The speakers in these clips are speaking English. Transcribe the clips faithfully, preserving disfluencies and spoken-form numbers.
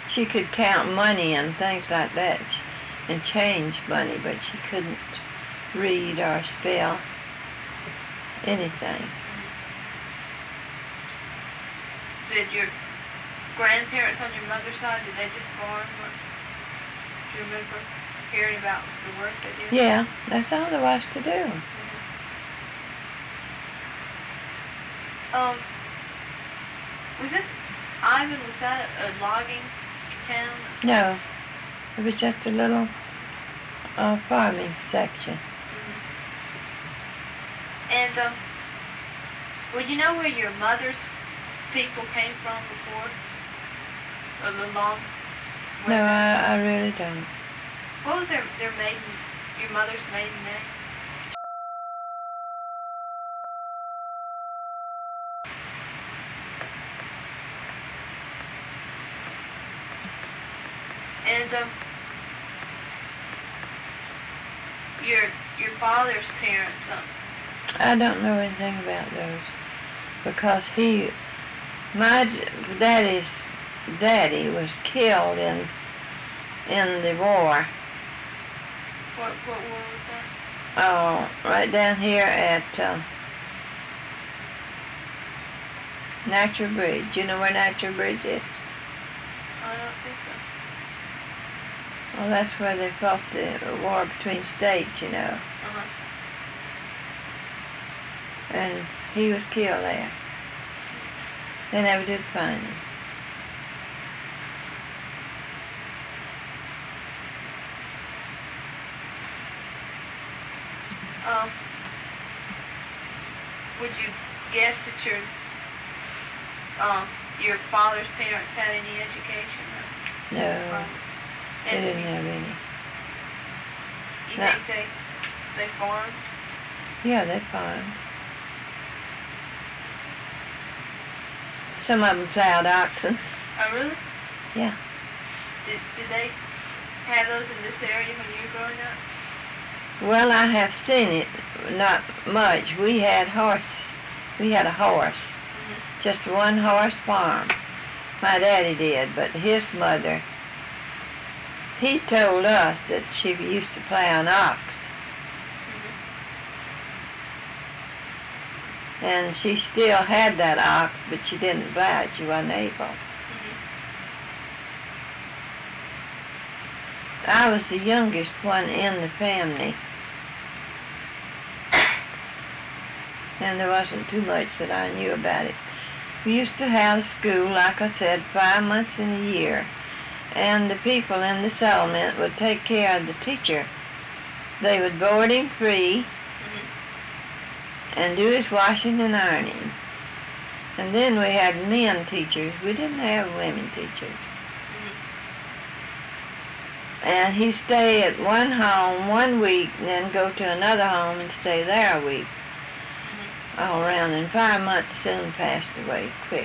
she could count money and things like that and change money, but she couldn't read or spell anything. Did your grandparents on your mother's side, did they just farm? Or do you remember hearing about the work they did? Yeah, that's all there was to do. Um, was this, Ivan, was that a, a logging town? No, it was just a little uh, farming section. Mm-hmm. And, um, well, you know where your mother's people came from before? A little long way No, back? I, I really don't. What was their, their maiden, your mother's maiden name? And, um, your, your father's parents, um, I don't know anything about those because he, my j- daddy's daddy was killed in in the war. what, what war was that? Oh, right down here at uh, Natural Bridge. You know where Natural Bridge is? I don't think so. Well, that's where they fought the war between states, you know. Uh-huh. And he was killed there. They never did find him. Um, would you guess that your, um, your father's parents had any education? Or, No, they and didn't you, have any. you No. think they, they farmed? Yeah, they farmed. Some of them plowed oxen. Oh, really? Yeah. Did, did they have those in this area when you were growing up? Well, I have seen it, not much. We had horse. We had a horse. Mm-hmm. Just one horse farm. My daddy did, but his mother, he told us that she used to plow an ox. Mm-hmm. And she still had that ox, but she didn't plow it. She wasn't able. Mm-hmm. I was the youngest one in the family. And there wasn't too much that I knew about it. We used to have school, like I said, five months in a year. And the people in the settlement would take care of the teacher. They would board him free Mm-hmm. and do his washing and ironing. And then we had men teachers. We didn't have women teachers. Mm-hmm. And he'd stay at one home one week and then go to another home and stay there a week. All around, and five months soon passed away quick.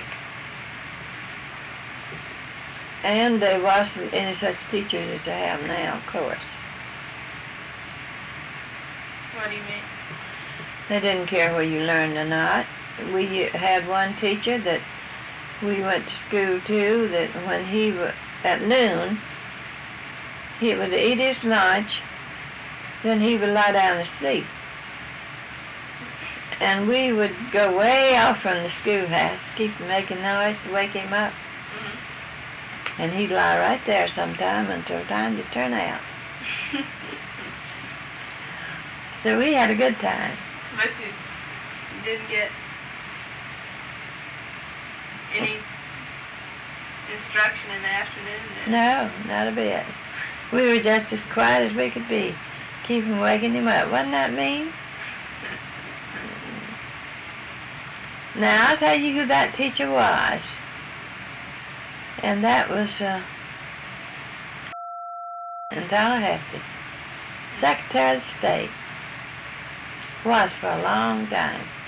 And there wasn't any such teachers as they have now, of course. What do you mean? They didn't care whether you learned or not. We had one teacher that we went to school to that when he was at noon, he would eat his lunch, then he would lie down and sleep. And we would go way off from the schoolhouse, keep making noise to wake him up. Mm-hmm. And he'd lie right there sometime until time to turn out. So we had a good time. But you, you didn't get any instruction in the afternoon then? No, not a bit. We were just as quiet as we could be, keeping waking him up. Wasn't that mean? Now, I'll tell you who that teacher was. And that was uh, in Tallahassee. Secretary of State. Was for a long time.